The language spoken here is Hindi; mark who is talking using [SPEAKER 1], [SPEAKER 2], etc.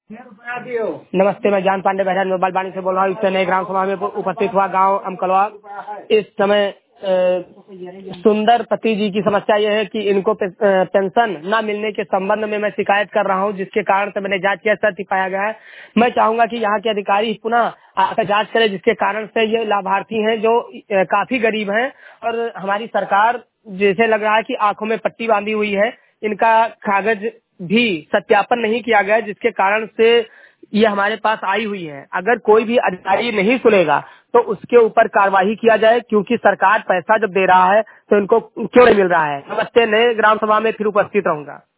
[SPEAKER 1] नमस्ते, मैं ज्ञान पांडे बहरान मोबाइल बानी से बोल रहा हूँ। इस नए ग्राम सभा में उपस्थित हुआ गांव अमकलवा। इस समय सुंदर पति जी की समस्या यह है कि इनको पेंशन न मिलने के संबंध में मैं शिकायत कर रहा हूं, जिसके कारण से मैंने जांच किया, सत्य पाया गया है। मैं चाहूंगा कि यहाँ के अधिकारी पुनः आकर जांच करें, जिसके कारण से ये लाभार्थी हैं जो काफी गरीब हैं और हमारी सरकार जैसे लग रहा है कि आंखों में पट्टी बांधी हुई है। इनका कागज भी सत्यापन नहीं किया गया, जिसके कारण से ये हमारे पास आई हुई है। अगर कोई भी अधिकारी नहीं सुनेगा तो उसके ऊपर कार्रवाई किया जाए, क्योंकि सरकार पैसा जब दे रहा है तो इनको क्यों नहीं मिल रहा है। नमस्ते, नए ग्राम सभा में फिर उपस्थित रहूंगा।